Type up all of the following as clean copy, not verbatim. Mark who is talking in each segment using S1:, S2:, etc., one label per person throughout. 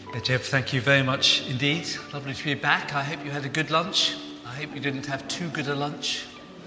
S1: Jeff, thank you very much indeed. Lovely to be back. I hope you had a good lunch. I hope you didn't have too good a lunch.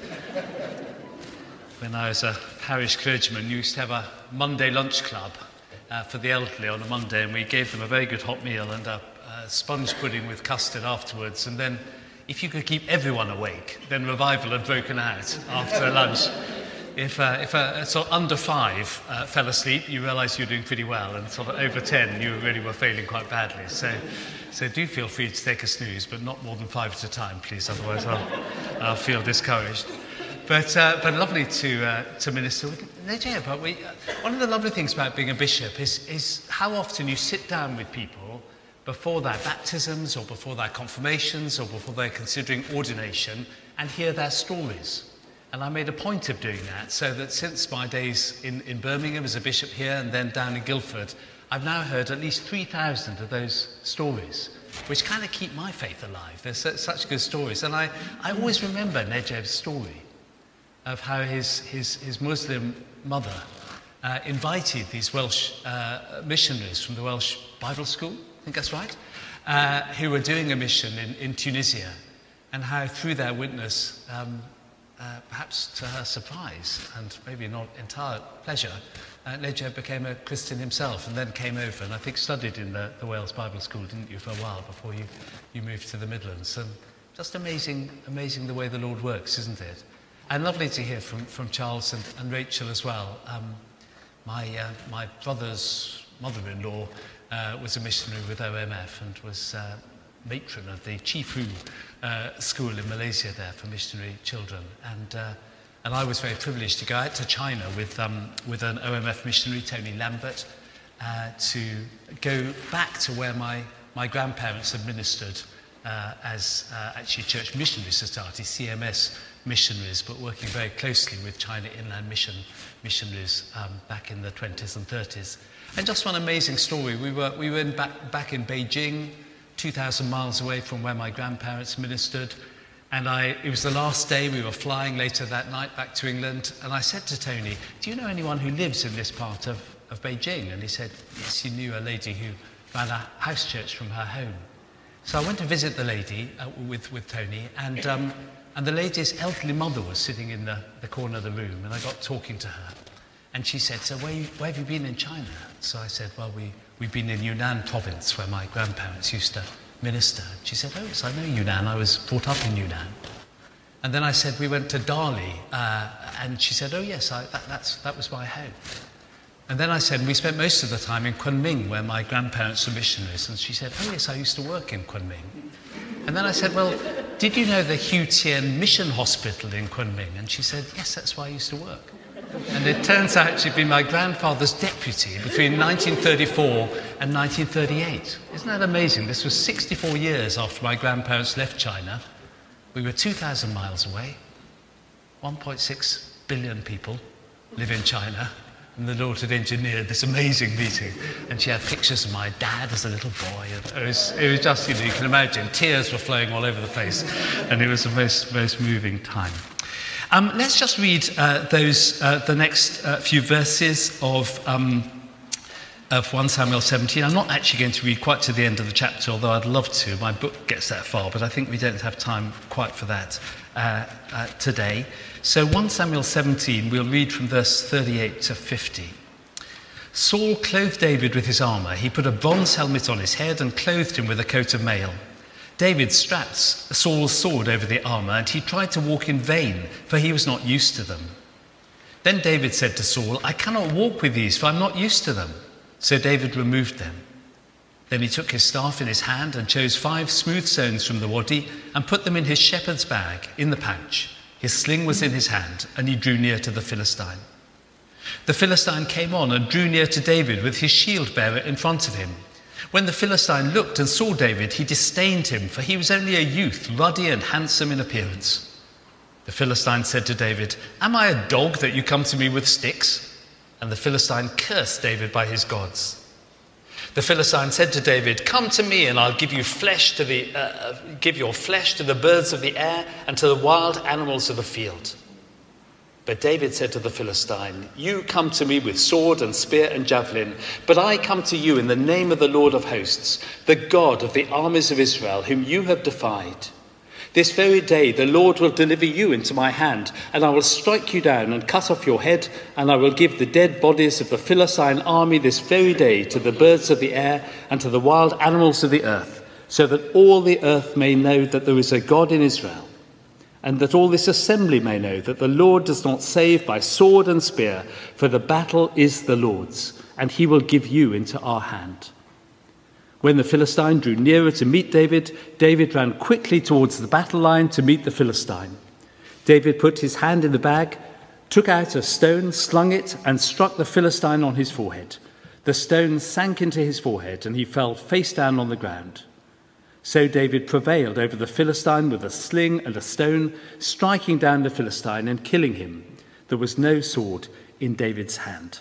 S1: When I was a parish clergyman, we used to have a Monday lunch club for the elderly on a Monday, and we gave them a very good hot meal and a sponge pudding with custard afterwards. And then, if you could keep everyone awake, then revival had broken out after lunch. If a sort of under 5 fell asleep, you realise you're doing pretty well, and sort of over 10, you really were failing quite badly. So do feel free to take a snooze, but not more than 5 at a time, please. Otherwise, I'll feel discouraged. But lovely to minister with Nejaya. But one of the lovely things about being a bishop is how often you sit down with people before their baptisms, or before their confirmations, or before they're considering ordination, and hear their stories. And I made a point of doing that, so that since my days in Birmingham as a bishop here and then down in Guildford, I've now heard at least 3,000 of those stories, which kind of keep my faith alive. They're such good stories. And I always remember Nejeb's story of how his Muslim mother invited these Welsh missionaries from the Welsh Bible School, I think that's right, who were doing a mission in Tunisia, and how through their witness, perhaps to her surprise and maybe not entire pleasure, Nejeb became a Christian himself and then came over and I think studied in the Wales Bible School, didn't you, for a while before you moved to the Midlands. And just amazing the way the Lord works, isn't it? And lovely to hear from Charles and Rachel as well. My brother's mother-in-law was a missionary with OMF and was matron of the Chifu school in Malaysia there for missionary children, and I was very privileged to go out to China with an OMF missionary, Tony Lambert, to go back to where my grandparents had ministered as actually Church Missionary Society, CMS missionaries, but working very closely with China Inland Mission missionaries back in the 20s and 30s. And just one amazing story. We were back in Beijing, 2,000 miles away from where my grandparents ministered, and it was the last day. We were flying later that night back to England, and I said to Tony, do you know anyone who lives in this part of Beijing? And he said, yes, he knew a lady who ran a house church from her home. So I went to visit the lady with Tony, and the lady's elderly mother was sitting in the corner of the room, and I got talking to her. And she said, so where have you been in China? So I said, well, we've been in Yunnan province where my grandparents used to minister. She said, oh, yes, I know Yunnan. I was brought up in Yunnan. And then I said, we went to Dali. And she said, oh, yes, that was my home. And then I said, we spent most of the time in Kunming where my grandparents were missionaries. And she said, oh, yes, I used to work in Kunming. And then I said, well, did you know the Hu Tien Mission Hospital in Kunming? And she said, yes, that's where I used to work. And it turns out she'd been my grandfather's deputy between 1934 and 1938. Isn't that amazing? This was 64 years after my grandparents left China. We were 2,000 miles away. 1.6 billion people live in China. And the Lord had engineered this amazing meeting. And she had pictures of my dad as a little boy. And it was just, you can imagine, tears were flowing all over the place. And it was the most moving time. Let's just read the next few verses of 1 Samuel 17. I'm not actually going to read quite to the end of the chapter, although I'd love to. My book gets that far, but I think we don't have time quite for that today. So 1 Samuel 17, we'll read from verse 38 to 50. Saul clothed David with his armour. He put a bronze helmet on his head and clothed him with a coat of mail. David strapped Saul's sword over the armour, and he tried to walk in vain, for he was not used to them. Then David said to Saul, I cannot walk with these, for I'm not used to them. So David removed them. Then he took his staff in his hand and chose 5 smooth stones from the wadi and put them in his shepherd's bag in the pouch. His sling was in his hand, and he drew near to the Philistine. The Philistine came on and drew near to David with his shield bearer in front of him. When the Philistine looked and saw David, he disdained him, for he was only a youth, ruddy and handsome in appearance. The Philistine said to David, Am I a dog that you come to me with sticks? And the Philistine cursed David by his gods. The Philistine said to David, Come to me, and I'll give you flesh give your flesh to the birds of the air and to the wild animals of the field.
S2: But David said to the Philistine, "You come to me with sword and spear and javelin, but I come to you in the name of the Lord of hosts, the God of the armies of Israel, whom you have defied. This very day the Lord will deliver you into my hand, and I will strike you down and cut off your head, and I will give the dead bodies of the Philistine army this very day to the birds of the air and to the wild animals of the earth, so that all the earth may know that there is a God in Israel, and that all this assembly may know that the Lord does not save by sword and spear, for the battle is the Lord's, and he will give you into our hand." When the Philistine drew nearer to meet David, David ran quickly towards the battle line to meet the Philistine. David put his hand in the bag, took out a stone, slung it, and struck the Philistine on his forehead. The stone sank into his forehead, and he fell face down on the ground. So David prevailed over the Philistine with a sling and a stone, striking down the Philistine and killing him. There was no sword in David's hand.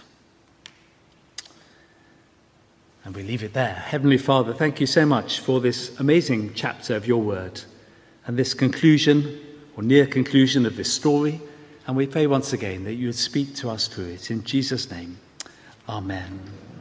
S2: And we leave it there. Heavenly Father, thank you so much for this amazing chapter of your word and this conclusion or near conclusion of this story. And we pray once again that you would speak to us through it. In Jesus' name, amen.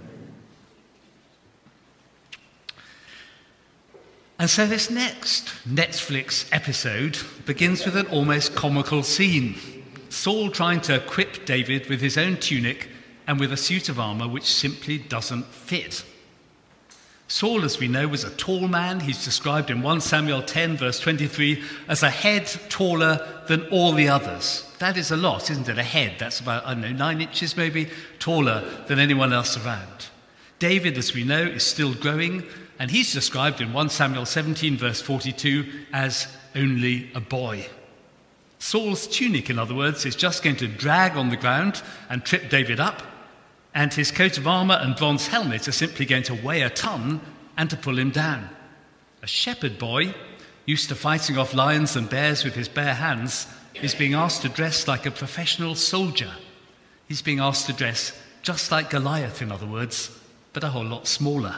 S1: And so this next Netflix episode begins with an almost comical scene. Saul trying to equip David with his own tunic and with a suit of armour which simply doesn't fit. Saul, as we know, was a tall man. He's described in 1 Samuel 10, verse 23, as a head taller than all the others. That is a lot, isn't it? A head, that's about, 9 inches maybe, taller than anyone else around. David, as we know, is still growing, and he's described in 1 Samuel 17, verse 42, as only a boy. Saul's tunic, in other words, is just going to drag on the ground and trip David up, and his coat of armour and bronze helmet are simply going to weigh a ton and to pull him down. A shepherd boy, used to fighting off lions and bears with his bare hands, is being asked to dress like a professional soldier. He's being asked to dress just like Goliath, in other words, but a whole lot smaller.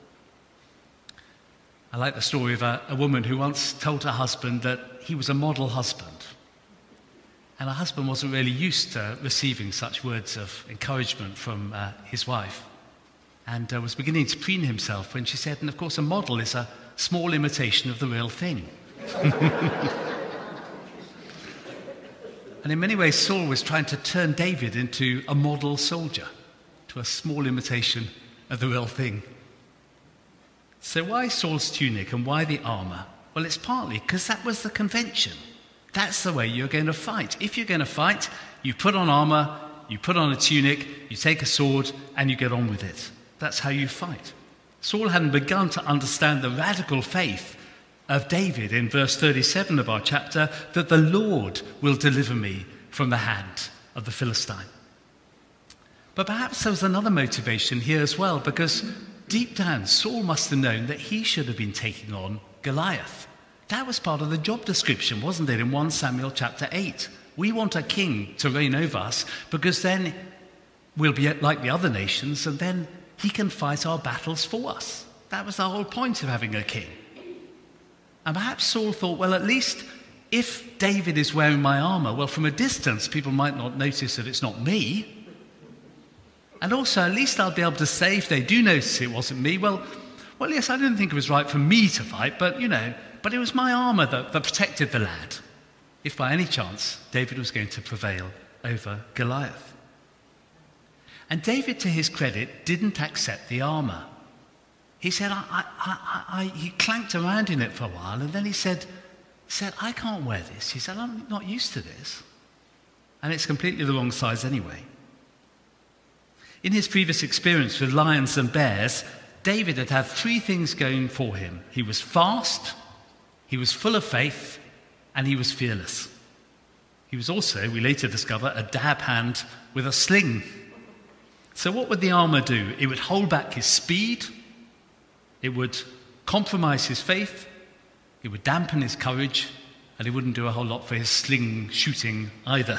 S1: I like the story of a woman who once told her husband that he was a model husband. And her husband wasn't really used to receiving such words of encouragement from his wife, and was beginning to preen himself when she said, and of course a model is a small imitation of the real thing. And in many ways Saul was trying to turn David into a model soldier, to a small imitation of the real thing. So why Saul's tunic and why the armour? Well, it's partly because that was the convention. That's the way you're going to fight. If you're going to fight, you put on armour, you put on a tunic, you take a sword, and you get on with it. That's how you fight. Saul hadn't begun to understand the radical faith of David in verse 37 of our chapter, that the Lord will deliver me from the hand of the Philistine. But perhaps there was another motivation here as well, because deep down, Saul must have known that he should have been taking on Goliath. That was part of the job description, wasn't it, in 1 Samuel chapter 8? We want a king to reign over us, because then we'll be like the other nations, and then he can fight our battles for us. That was the whole point of having a king. And perhaps Saul thought, well, at least if David is wearing my armour, well, from a distance, people might not notice that it's not me. And also, at least I'll be able to say, if they do notice it wasn't me, well, yes, I didn't think it was right for me to fight, but, but it was my armour that protected the lad, if by any chance David was going to prevail over Goliath. And David, to his credit, didn't accept the armour. He said, he clanked around in it for a while, and then he said, I can't wear this. He said, I'm not used to this. And it's completely the wrong size anyway. In his previous experience with lions and bears, David had had 3 things going for him. He was fast, he was full of faith, and he was fearless. He was also, we later discover, a dab hand with a sling. So what would the armour do? It would hold back his speed, it would compromise his faith, it would dampen his courage, and it wouldn't do a whole lot for his sling shooting either.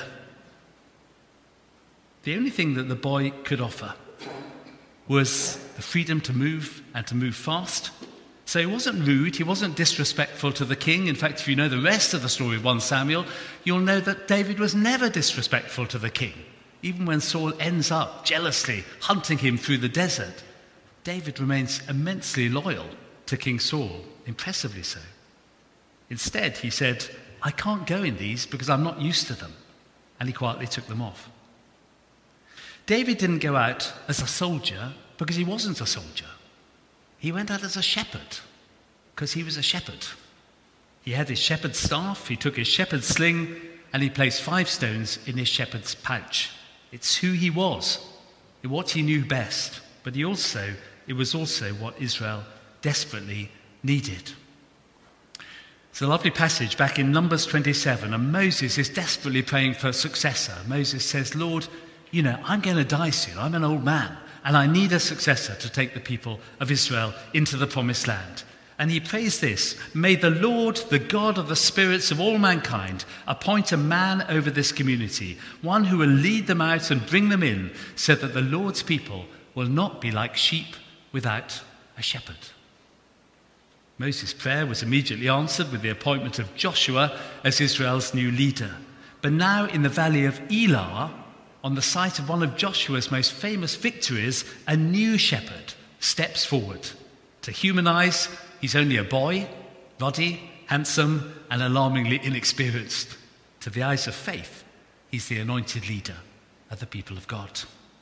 S1: The only thing that the boy could offer was the freedom to move and to move fast, So he wasn't rude, he wasn't disrespectful to the king. In fact, if you know the rest of the story of 1 Samuel, you'll know that David was never disrespectful to the king. Even when Saul ends up jealously hunting him through the desert, David remains immensely loyal to King Saul, impressively so. Instead, he said, I can't go in these because I'm not used to them. And he quietly took them off. David didn't go out as a soldier because he wasn't a soldier. He went out as a shepherd because he was a shepherd. He had his shepherd's staff, he took his shepherd's sling, and he placed 5 stones in his shepherd's pouch. It's who he was, what he knew best, but it was also what Israel desperately needed. It's a lovely passage back in Numbers 27, and Moses is desperately praying for a successor. Moses says, Lord, I'm going to die soon. I'm an old man, and I need a successor to take the people of Israel into the promised land. And he prays this, may the Lord, the God of the spirits of all mankind, appoint a man over this community, one who will lead them out and bring them in, so that the Lord's people will not be like sheep without a shepherd. Moses' prayer was immediately answered with the appointment of Joshua as Israel's new leader. But now in the valley of Elah, on the site of one of Joshua's most famous victories, a new shepherd steps forward. To human eyes, he's only a boy, ruddy, handsome, and alarmingly inexperienced. To the eyes of faith, he's the anointed leader of the people of God.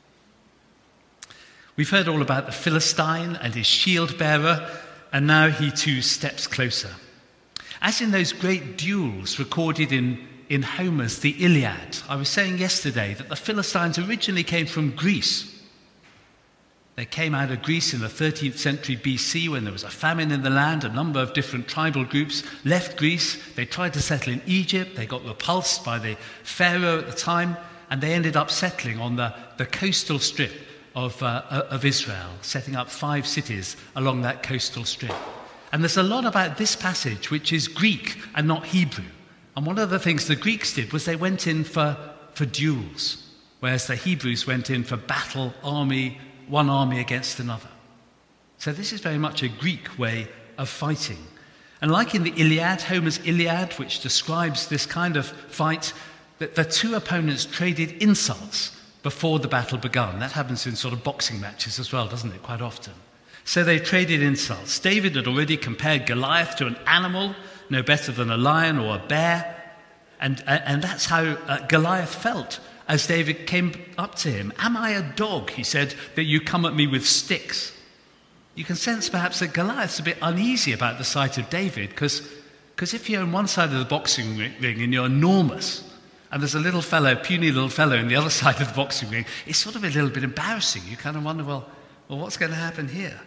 S1: We've heard all about the Philistine and his shield bearer, and now he too steps closer. As in those great duels recorded in Homer's The Iliad, I was saying yesterday that the Philistines originally came from Greece. They came out of Greece in the 13th century BC when there was a famine in the land. A number of different tribal groups left Greece. They tried to settle in Egypt. They got repulsed by the pharaoh at the time, and they ended up settling on the coastal strip of Israel, setting up 5 cities along that coastal strip. And there's a lot about this passage which is Greek and not Hebrew. And one of the things the Greeks did was they went in for duels, whereas the Hebrews went in for battle, one army against another. So this is very much a Greek way of fighting. And like in the Iliad, Homer's Iliad, which describes this kind of fight, that the 2 opponents traded insults before the battle began. That happens in sort of boxing matches as well, doesn't it, quite often? So they traded insults. David had already compared Goliath to an animal, no better than a lion or a bear. And that's how Goliath felt as David came up to him. Am I a dog, he said, that you come at me with sticks? You can sense perhaps that Goliath's a bit uneasy about the sight of David, because if you're on one side of the boxing ring and you're enormous, and there's a little fellow, puny little fellow, in the other side of the boxing ring, it's sort of a little bit embarrassing. You kind of wonder, well, what's going to happen here?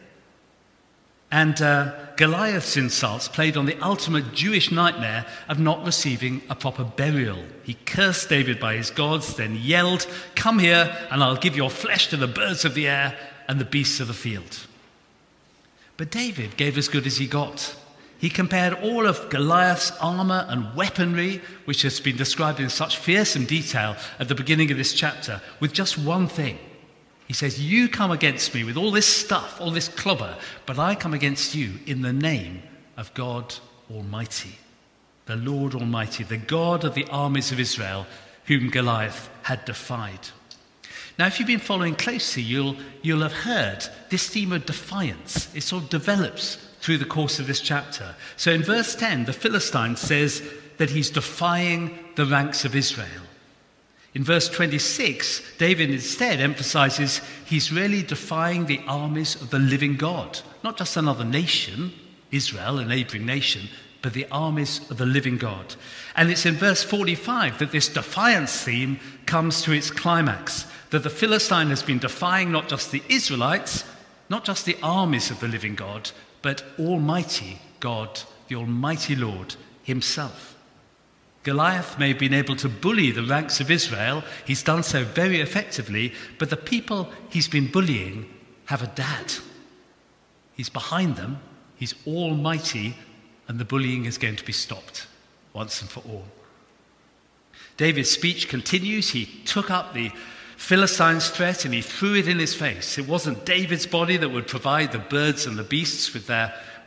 S1: And Goliath's insults played on the ultimate Jewish nightmare of not receiving a proper burial. He cursed David by his gods, then yelled, "Come here, and I'll give your flesh to the birds of the air and the beasts of the field." But David gave as good as he got. He compared all of Goliath's armor and weaponry, which has been described in such fearsome detail at the beginning of this chapter, with just one thing. He says, you come against me with all this stuff, all this clobber, but I come against you in the name of God Almighty, the Lord Almighty, the God of the armies of Israel, whom Goliath had defied. Now, if you've been following closely, you'll have heard this theme of defiance. It sort of develops through the course of this chapter. So in verse 10, the Philistine says that he's defying the ranks of Israel. In verse 26, David instead emphasizes he's really defying the armies of the living God. Not just another nation, Israel, a neighboring nation, but the armies of the living God. And it's in verse 45 that this defiance theme comes to its climax, that the Philistine has been defying not just the Israelites, not just the armies of the living God, but Almighty God, the Almighty Lord himself. Goliath may have been able to bully the ranks of Israel. He's done so very effectively, but the people he's been bullying have a dad. He's behind them, he's almighty, and the bullying is going to be stopped once and for all. David's speech continues. He took up the Philistine's threat and he threw it in his face. It wasn't David's body that would provide the birds and the beasts with their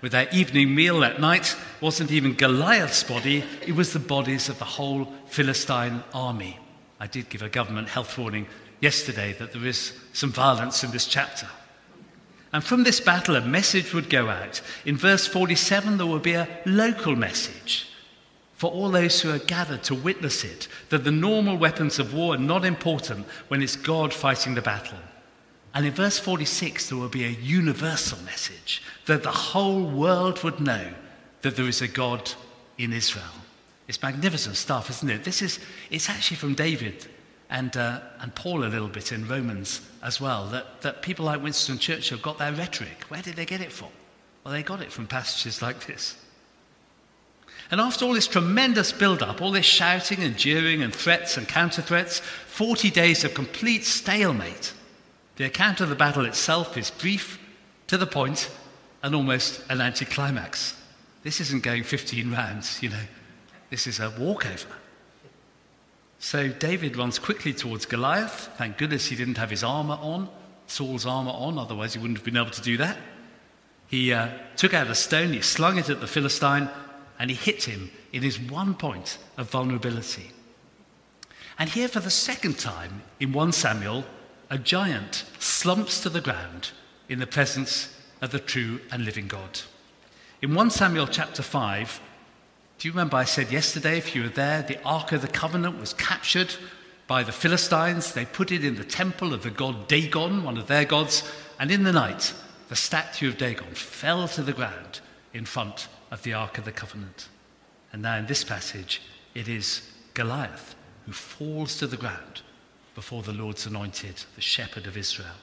S1: with their evening meal at night wasn't even Goliath's body, it was the bodies of the whole Philistine army. I did give a government health warning yesterday that there is some violence in this chapter. And from this battle, a message would go out. In verse 47, there would be a local message for all those who are gathered to witness it, that the normal weapons of war are not important when it's God fighting the battle. And in verse 46, there will be a universal message, that the whole world would know that there is a God in Israel. It's magnificent stuff, isn't it? It's actually from David and Paul a little bit in Romans as well, that people like Winston Churchill got their rhetoric. Where did they get it from? Well, they got it from passages like this. And after all this tremendous build-up, all this shouting and jeering and threats and counter-threats, 40 days of complete stalemate, the account of the battle itself is brief, to the point, and almost an anticlimax. This isn't going 15 rounds, This is a walkover. So David runs quickly towards Goliath. Thank goodness he didn't have his armor on, Saul's armor on, otherwise he wouldn't have been able to do that. He took out a stone, he slung it at the Philistine, and he hit him in his one point of vulnerability. And here for the second time in 1 Samuel, a giant slumps to the ground in the presence of the true and living God. In 1 Samuel chapter 5, do you remember I said yesterday, if you were there, the Ark of the Covenant was captured by the Philistines. They put it in the temple of the god Dagon, one of their gods, and in the night, the statue of Dagon fell to the ground in front of the Ark of the Covenant. And now in this passage, it is Goliath who falls to the ground before the Lord's anointed, the shepherd of Israel.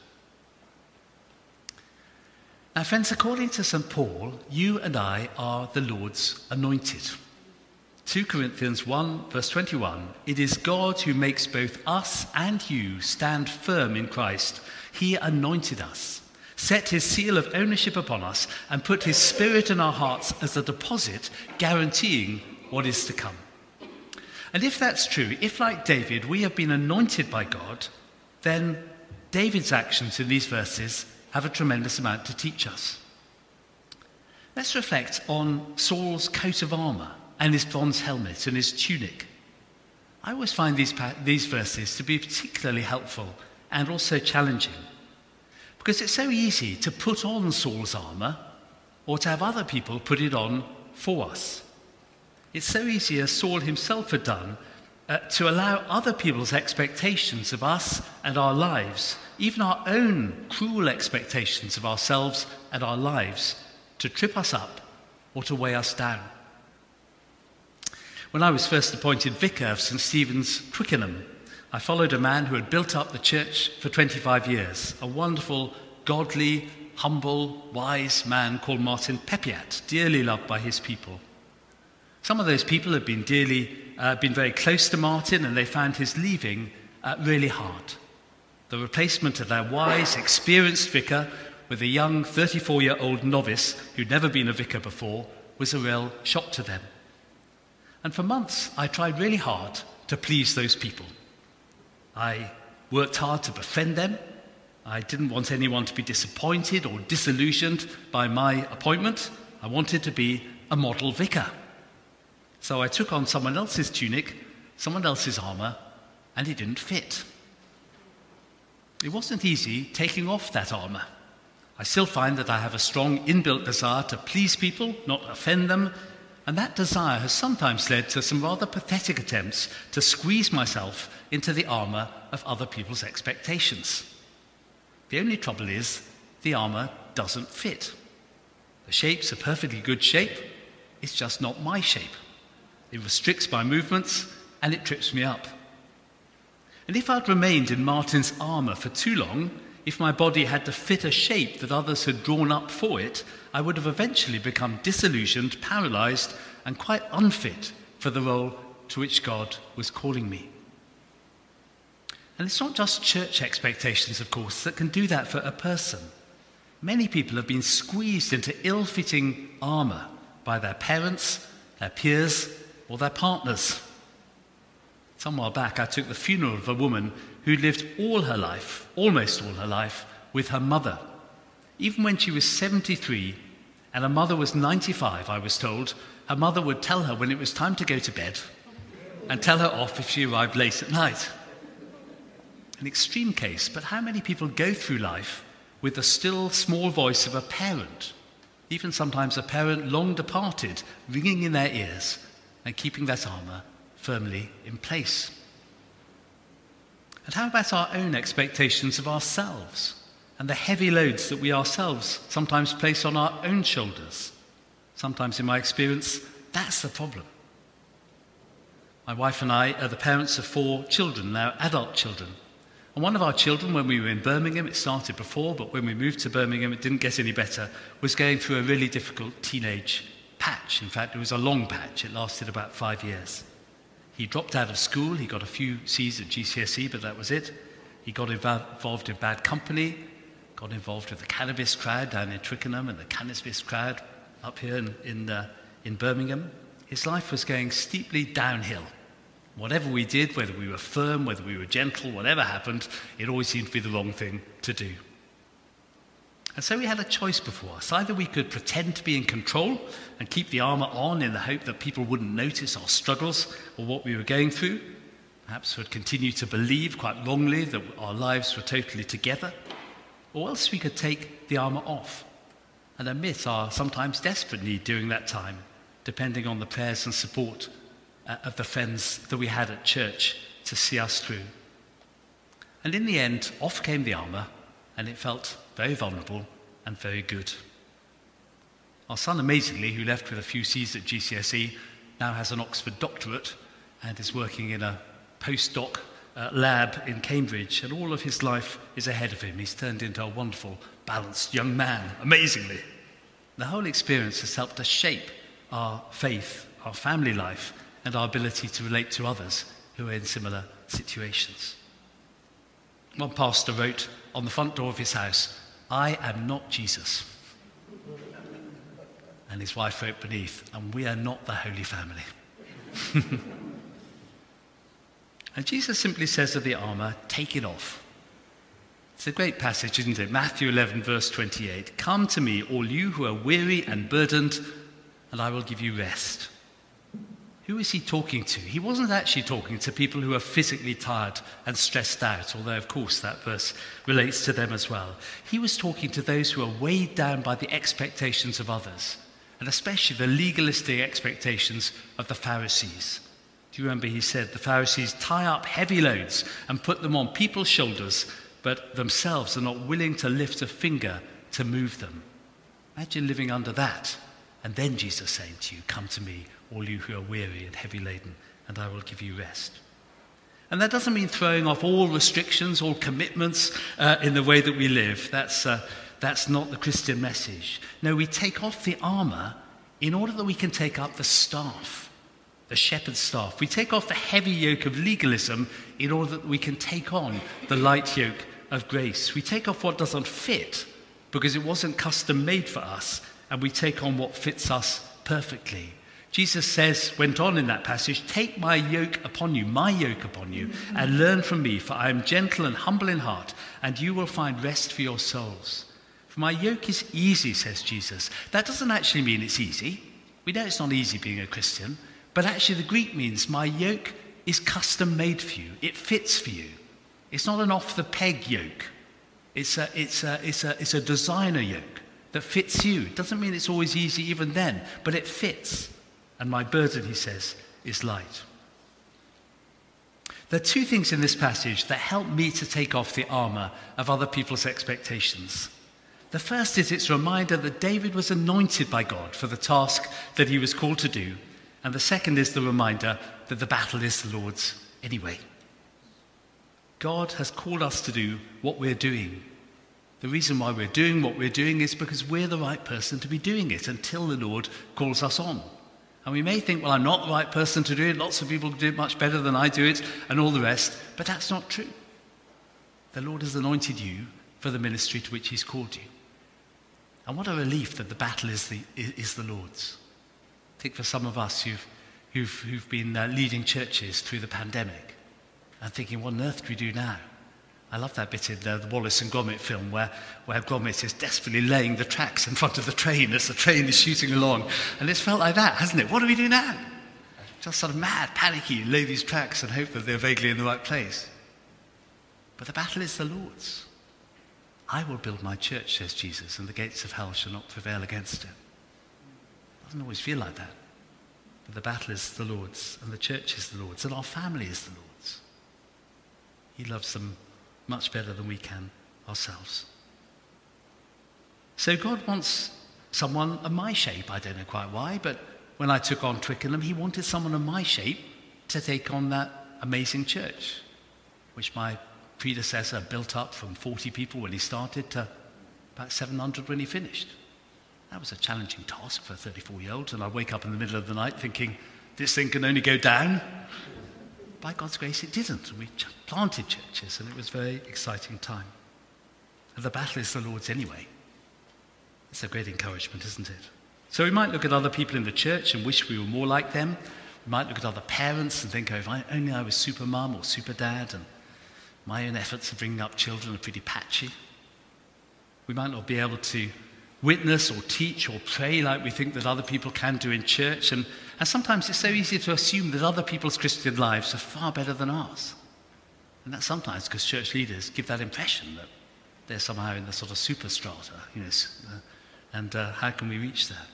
S1: Now, friends, according to St. Paul, you and I are the Lord's anointed. 2 Corinthians 1, verse 21, it is God who makes both us and you stand firm in Christ. He anointed us, set his seal of ownership upon us, and put his Spirit in our hearts as a deposit, guaranteeing what is to come. And if that's true, if like David we have been anointed by God, then David's actions in these verses have a tremendous amount to teach us. Let's reflect on Saul's coat of armor and his bronze helmet and his tunic. I always find these verses to be particularly helpful and also challenging, because it's so easy to put on Saul's armor or to have other people put it on for us. It's so easy, as Saul himself had done, to allow other people's expectations of us and our lives, even our own cruel expectations of ourselves and our lives, to trip us up or to weigh us down. When I was first appointed vicar of St. Stephen's, Twickenham, I followed a man who had built up the church for 25 years, a wonderful, godly, humble, wise man called Martin Pepiat, dearly loved by his people. Some of those people had been very close to Martin, and they found his leaving really hard. The replacement of their wise, experienced vicar with a young 34-year-old novice who'd never been a vicar before was a real shock to them. And for months, I tried really hard to please those people. I worked hard to befriend them. I didn't want anyone to be disappointed or disillusioned by my appointment. I wanted to be a model vicar. So I took on someone else's tunic, someone else's armor, and it didn't fit. It wasn't easy taking off that armor. I still find that I have a strong inbuilt desire to please people, not offend them, and that desire has sometimes led to some rather pathetic attempts to squeeze myself into the armor of other people's expectations. The only trouble is, the armor doesn't fit. The shape's a perfectly good shape, it's just not my shape. It restricts my movements, and it trips me up. And if I'd remained in Martin's armor for too long, if my body had to fit a shape that others had drawn up for it, I would have eventually become disillusioned, paralyzed, and quite unfit for the role to which God was calling me. And it's not just church expectations, of course, that can do that for a person. Many people have been squeezed into ill-fitting armor by their parents, their peers, or their partners. Some while back, I took the funeral of a woman who lived all her life, almost all her life, with her mother. Even when she was 73, And her mother was 95, I was told. Her mother would tell her when it was time to go to bed and tell her off if she arrived late at night. An extreme case, but how many people go through life with the still small voice of a parent, even sometimes a parent long departed, ringing in their ears and keeping that armour firmly in place? And how about our own expectations of ourselves and the heavy loads that we ourselves sometimes place on our own shoulders? Sometimes, in my experience, that's the problem. My wife and I are the parents of 4 children, now adult children. And one of our children, when we were in Birmingham, it started before, but when we moved to Birmingham, it didn't get any better, was going through a really difficult teenage patch. In fact, it was a long patch. It lasted about 5 years. He dropped out of school. He got a few C's at GCSE, but that was it. He got involved in bad company, got involved with the cannabis crowd down in Twickenham and the cannabis crowd up here in Birmingham. His life was going steeply downhill. Whatever we did, whether we were firm, whether we were gentle, whatever happened, it always seemed to be the wrong thing to do. And so we had a choice before us. Either we could pretend to be in control and keep the armour on in the hope that people wouldn't notice our struggles or what we were going through. Perhaps we'd continue to believe, quite wrongly, that our lives were totally together. Or else we could take the armour off and admit our sometimes desperate need during that time, depending on the prayers and support of the friends that we had at church to see us through. And in the end, off came the armour, and it felt very vulnerable and very good. Our son, amazingly, who left with a few C's at GCSE, now has an Oxford doctorate and is working in a postdoc lab in Cambridge, and all of his life is ahead of him. He's turned into a wonderful, balanced young man, amazingly. The whole experience has helped us shape our faith, our family life, and our ability to relate to others who are in similar situations. One pastor wrote on the front door of his house, "I am not Jesus." And his wife wrote beneath, "And we are not the Holy Family." And Jesus simply says of the armour, take it off. It's a great passage, isn't it? Matthew 11, verse 28. "Come to me, all you who are weary and burdened, and I will give you rest." Who is he talking to? He wasn't actually talking to people who are physically tired and stressed out, although, of course, that verse relates to them as well. He was talking to those who are weighed down by the expectations of others, and especially the legalistic expectations of the Pharisees. Do you remember he said the Pharisees tie up heavy loads and put them on people's shoulders, but themselves are not willing to lift a finger to move them? Imagine living under that. And then Jesus saying to you, "Come to me, all you who are weary and heavy laden, and I will give you rest." And that doesn't mean throwing off all restrictions, all commitments in the way that we live. That's not the Christian message. No, we take off the armour in order that we can take up the staff, the shepherd's staff. We take off the heavy yoke of legalism in order that we can take on the light yoke of grace. We take off what doesn't fit because it wasn't custom made for us, and we take on what fits us perfectly. Jesus went on in that passage, "Take my yoke upon you, and learn from me, for I am gentle and humble in heart, and you will find rest for your souls. For my yoke is easy," says Jesus. That doesn't actually mean it's easy. We know it's not easy being a Christian, but actually the Greek means my yoke is custom made for you. It fits for you. It's not an off-the-peg yoke. It's a designer yoke that fits you. It doesn't mean it's always easy even then, but it fits. And my burden, he says, is light. There are 2 things in this passage that help me to take off the armour of other people's expectations. The first is its reminder that David was anointed by God for the task that he was called to do. And the second is the reminder that the battle is the Lord's anyway. God has called us to do what we're doing. The reason why we're doing what we're doing is because we're the right person to be doing it until the Lord calls us on. And we may think, well, I'm not the right person to do it. Lots of people do it much better than I do it, and all the rest. But that's not true. The Lord has anointed you for the ministry to which he's called you. And what a relief that the battle is the Lord's. I think for some of us who've been leading churches through the pandemic and thinking, what on earth do we do now? I love that bit in the Wallace and Gromit film where Gromit is desperately laying the tracks in front of the train as the train is shooting along. And it's felt like that, hasn't it? What do we do now? Just sort of mad, panicky, lay these tracks and hope that they're vaguely in the right place. But the battle is the Lord's. I will build my church, says Jesus, and the gates of hell shall not prevail against it. It doesn't always feel like that. But the battle is the Lord's, and the church is the Lord's, and our family is the Lord's. He loves them much better than we can ourselves. So God wants someone of my shape. I don't know quite why, but when I took on Twickenham, he wanted someone of my shape to take on that amazing church, which my predecessor built up from 40 people when he started to about 700 when he finished. That was a challenging task for a 34-year-old, and I'd wake up in the middle of the night thinking, this thing can only go down. By God's grace, it didn't. We planted churches, and it was a very exciting time. And the battle is the Lord's anyway. It's a great encouragement, isn't it? So we might look at other people in the church and wish we were more like them. We might look at other parents and think, oh, if only I was super mum or super dad, and my own efforts of bringing up children are pretty patchy. We might not be able to witness or teach or pray like we think that other people can do in church. And sometimes it's so easy to assume that other people's Christian lives are far better than ours. And that's sometimes because church leaders give that impression that they're somehow in the sort of superstrata, and how can we reach that?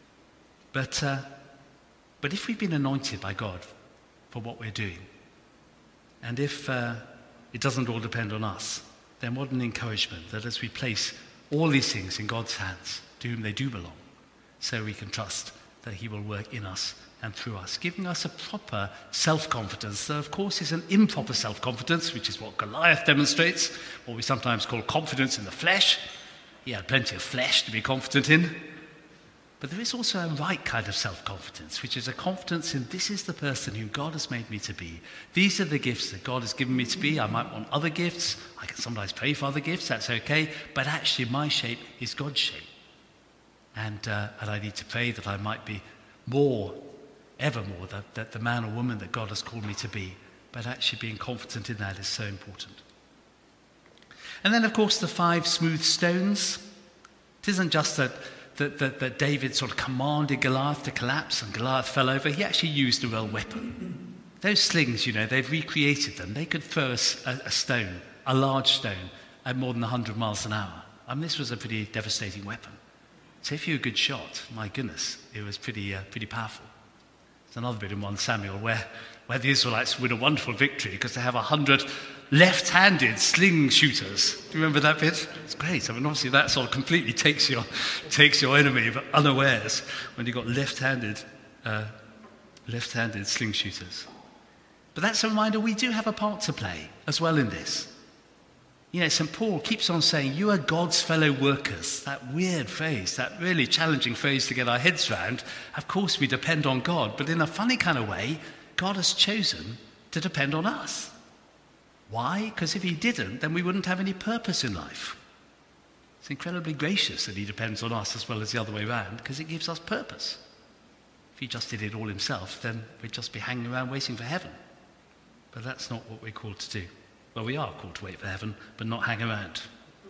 S1: But if we've been anointed by God for what we're doing, and if it doesn't all depend on us, then what an encouragement that as we place all these things in God's hands, to whom they do belong, so we can trust that he will work in us and through us, giving us a proper self-confidence. There, of course, is an improper self-confidence, which is what Goliath demonstrates, what we sometimes call confidence in the flesh. He had plenty of flesh to be confident in. But there is also a right kind of self-confidence, which is a confidence in this is the person who God has made me to be. These are the gifts that God has given me to be. I might want other gifts. I can sometimes pray for other gifts. That's okay. But actually, my shape is God's shape. And I need to pray that I might be more, ever more, that the man or woman that God has called me to be. But actually being confident in that is so important. And then, of course, the 5 smooth stones. It isn't just that David sort of commanded Goliath to collapse and Goliath fell over. He actually used a real weapon. Those slings, they've recreated them. They could throw a stone, a large stone, at more than 100 miles an hour. I mean, this was a pretty devastating weapon. So if you're a good shot, my goodness, it was pretty powerful. There's another bit in 1 Samuel where the Israelites win a wonderful victory because they have 100 left-handed sling shooters. Do you remember that bit? It's great. I mean, obviously that sort of completely takes your enemy but unawares when you've got left-handed sling shooters. But that's a reminder we do have a part to play as well in this. St. Paul keeps on saying, you are God's fellow workers. That weird phrase, that really challenging phrase to get our heads around. Of course, we depend on God, but in a funny kind of way, God has chosen to depend on us. Why? Because if he didn't, then we wouldn't have any purpose in life. It's incredibly gracious that he depends on us as well as the other way around, because it gives us purpose. If he just did it all himself, then we'd just be hanging around waiting for heaven. But that's not what we're called to do. Well, we are called to wait for heaven, but not hang around.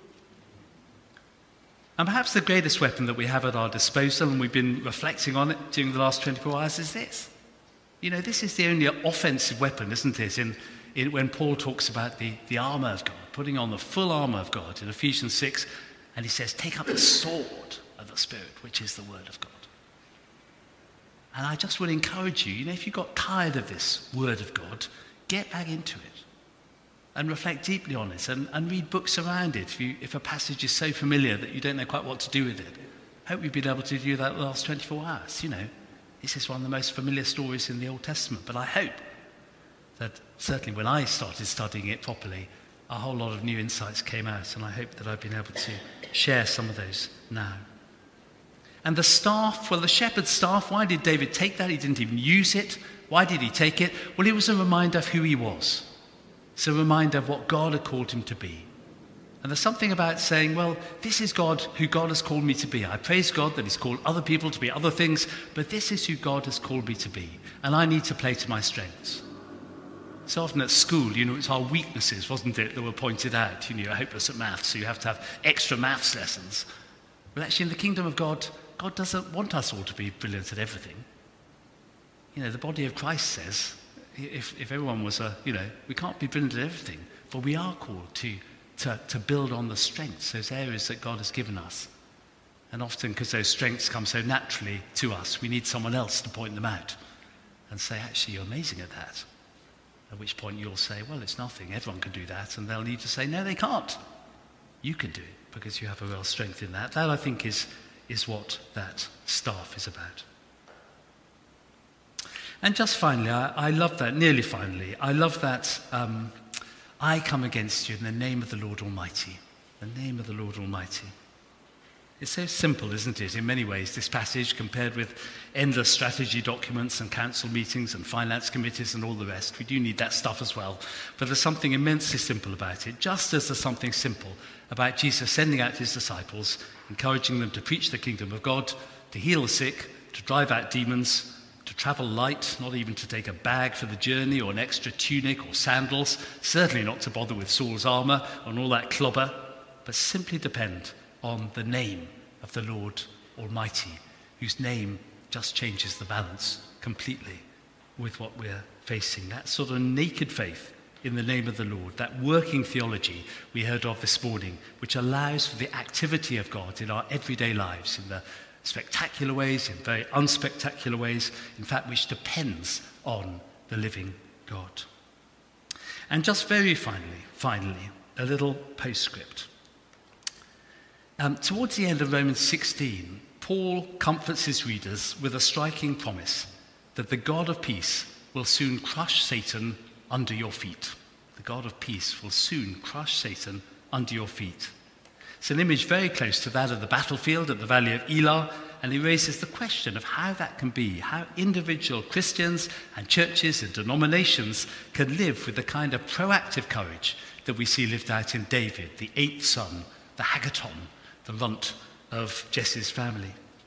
S1: And perhaps the greatest weapon that we have at our disposal, and we've been reflecting on it during the last 24 hours, is this. This is the only offensive weapon, isn't it, when Paul talks about the armour of God, putting on the full armour of God in Ephesians 6, and he says, take up the sword of the Spirit, which is the word of God. And I just would encourage you, if you got tired of this word of God, get back into it. And reflect deeply on it and read books around it if a passage is so familiar that you don't know quite what to do with it. I hope we've been able to do that the last 24 hours. This is one of the most familiar stories in the Old Testament, but I hope that certainly when I started studying it properly, a whole lot of new insights came out, and I hope that I've been able to share some of those now. And the staff, the shepherd's staff, why did David take that? He didn't even use it. Why did he take it? Well, it was a reminder of who he was. It's a reminder of what God had called him to be. And there's something about saying, well, this is God who God has called me to be. I praise God that he's called other people to be other things, but this is who God has called me to be. And I need to play to my strengths. So often at school, it's our weaknesses, wasn't it, that were pointed out. You're hopeless at maths, so you have to have extra maths lessons. Well, actually, in the kingdom of God, God doesn't want us all to be brilliant at everything. The body of Christ says, if everyone was we can't be brilliant at everything, but we are called to build on the strengths, those areas that God has given us. And often, because those strengths come so naturally to us, we need someone else to point them out and say, actually, you're amazing at that. At which point you'll say, well, it's nothing, everyone can do that. And they'll need to say, no, they can't. You can do it because you have a real strength in that. That, I think, is what that staff is about. And just finally, I love that, nearly finally, I love that I come against you in the name of the Lord Almighty. The name of the Lord Almighty. It's so simple, isn't it, in many ways, this passage, compared with endless strategy documents and council meetings and finance committees and all the rest. We do need that stuff as well. But there's something immensely simple about it, just as there's something simple about Jesus sending out his disciples, encouraging them to preach the kingdom of God, to heal the sick, to drive out demons, to travel light, not even to take a bag for the journey or an extra tunic or sandals, certainly not to bother with Saul's armour and all that clobber, but simply depend on the name of the Lord Almighty, whose name just changes the balance completely with what we're facing. That sort of naked faith in the name of the Lord, that working theology we heard of this morning, which allows for the activity of God in our everyday lives, in the spectacular ways, in very unspectacular ways, in fact, which depends on the living God. And just very finally, a little postscript. Towards the end of Romans 16, Paul comforts his readers with a striking promise that the God of peace will soon crush Satan under your feet. The God of peace will soon crush Satan under your feet. It's an image very close to that of the battlefield at the Valley of Elah, and he raises the question of how that can be, how individual Christians and churches and denominations can live with the kind of proactive courage that we see lived out in David, the 8th son, the Haggaton, the runt of Jesse's family.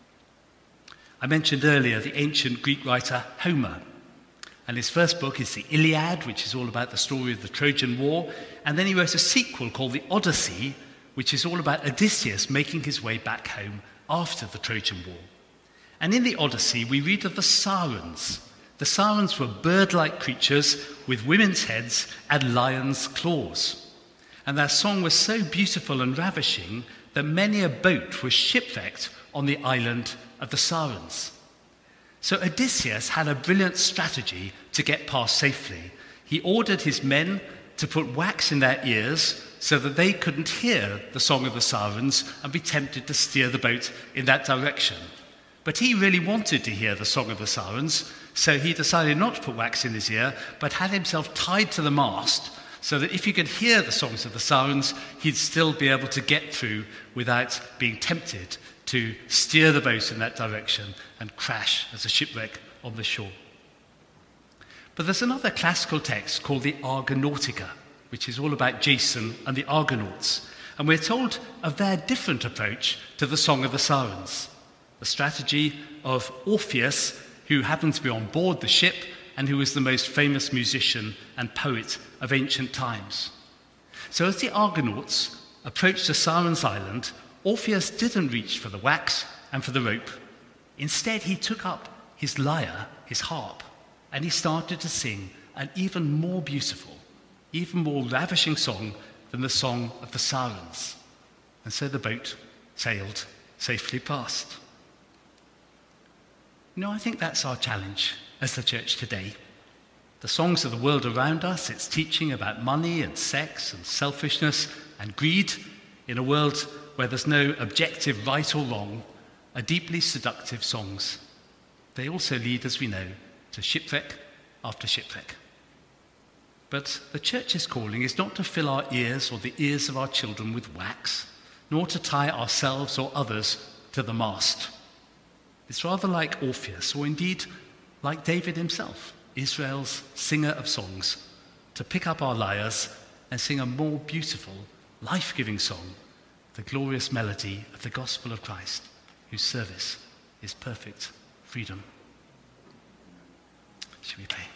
S1: I mentioned earlier the ancient Greek writer Homer, and his first book is the Iliad, which is all about the story of the Trojan War, and then he wrote a sequel called the Odyssey, which is all about Odysseus making his way back home after the Trojan War. And in the Odyssey, we read of the Sirens. The Sirens were bird-like creatures with women's heads and lions' claws. And their song was so beautiful and ravishing that many a boat was shipwrecked on the island of the Sirens. So Odysseus had a brilliant strategy to get past safely. He ordered his men to put wax in their ears so that they couldn't hear the song of the Sirens and be tempted to steer the boat in that direction. But he really wanted to hear the song of the Sirens, so he decided not to put wax in his ear, but had himself tied to the mast so that if he could hear the songs of the Sirens, he'd still be able to get through without being tempted to steer the boat in that direction and crash as a shipwreck on the shore. But there's another classical text called the Argonautica, which is all about Jason and the Argonauts. And we're told of their different approach to the Song of the Sirens. The strategy of Orpheus, who happened to be on board the ship and who was the most famous musician and poet of ancient times. So as the Argonauts approached the Sirens' Island, Orpheus didn't reach for the wax and for the rope. Instead, he took up his lyre, his harp, and he started to sing an even more beautiful, even more ravishing song than the song of the Sirens. And so the boat sailed safely past. I think that's our challenge as the church today. The songs of the world around us, its teaching about money and sex and selfishness and greed in a world where there's no objective right or wrong, are deeply seductive songs. They also lead, as we know, to shipwreck after shipwreck. But the church's calling is not to fill our ears or the ears of our children with wax, nor to tie ourselves or others to the mast. It's rather like Orpheus, or indeed like David himself, Israel's singer of songs, to pick up our lyres and sing a more beautiful, life-giving song, the glorious melody of the gospel of Christ, whose service is perfect freedom. Shall we pray?